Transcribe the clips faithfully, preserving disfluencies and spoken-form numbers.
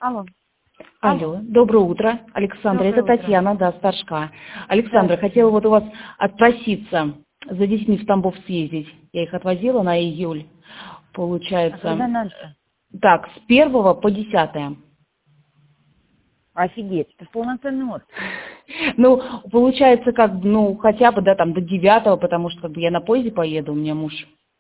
Алло. Алло, Алло. доброе утро, Александра, это Доброе утро. Татьяна, да, Старшка. Александра, Здравствуйте. хотела вот у вас отпроситься за детьми в Тамбов съездить. Я их отвозила на июль, А когда получается. надо-то? Так, с первого по десятое. Офигеть, это полноценный отпуск. Ну, получается, как бы, ну, хотя бы, да, там, до девятого, потому что, как бы, я на поезде поеду, у меня муж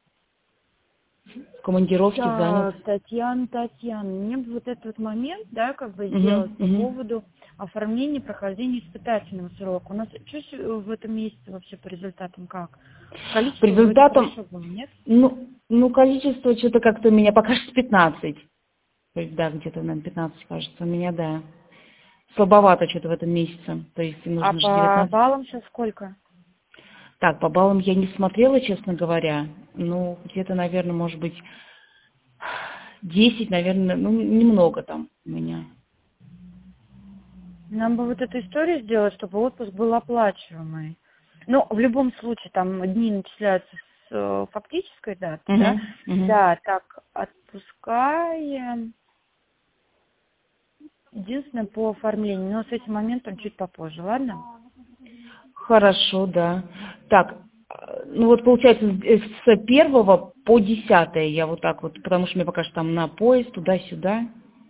в командировке занят. Так, Татьяна, Татьяна, мне бы вот этот момент, да, как бы Угу, сделать по угу. поводу оформления прохождения испытательного срока. У нас что в этом месяце вообще по результатам как? По Количество вроде результатам, хорошо было, нет? ну, ну, количество что-то как-то у меня пока что пятнадцать. То есть, да, где-то, наверное, пятнадцать, кажется, у меня, да. Слабовато что-то в этом месяце. То есть им А нужно же по девятнадцать. баллам сейчас сколько? Так, по баллам я не смотрела, честно говоря. Ну, где-то, наверное, может быть, десять, наверное, ну, немного там у меня. Нам бы вот эту историю сделать, чтобы отпуск был оплачиваемый. Но в любом случае там дни начисляются с э, фактической даты, да? Угу, угу. Да, так, отпускаем. Единственное по оформлению, но с этим моментом чуть попозже, ладно? Хорошо, да. Так, э, ну вот получается с с первого по десятое я вот так вот, потому что мне пока что там на поезд, туда-сюда.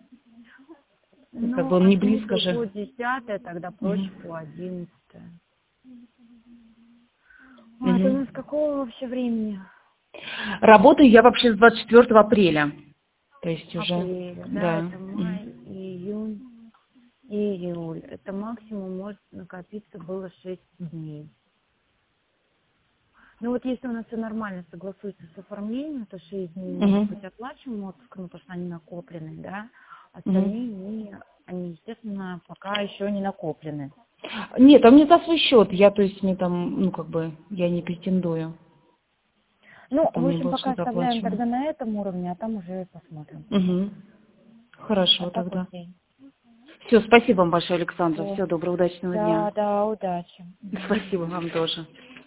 Как Ну, бы он а не близко смысл по же. десятое, тогда проще Мгм. по одиннадцатое. А это у Мгм. нас какого вообще времени? Работаю я вообще с двадцать четвёртого апреля. То есть уже, Апреля, да, да. это Мгм. май, июнь, июль. Это максимум может накопиться было шесть дней. Ну вот если у нас все нормально согласуется с оформлением, то шесть дней может Мгм. быть оплачиваем отпуск, ну, потому что они накоплены, да. Мгм. Остальные дни, они, естественно, пока еще не накоплены. Нет, а мне за свой счет. Я, то есть, мне там, ну, как бы, я не претендую. Ну, Там в мне общем, было пока что-то оставляем оплачиваем. тогда на этом уровне, а там уже посмотрим. Угу. А Хорошо так тогда. окей. Все, спасибо вам большое, Александра. Все. Всего доброго, удачного Да, дня. да, удачи. Мгм. Спасибо вам тоже.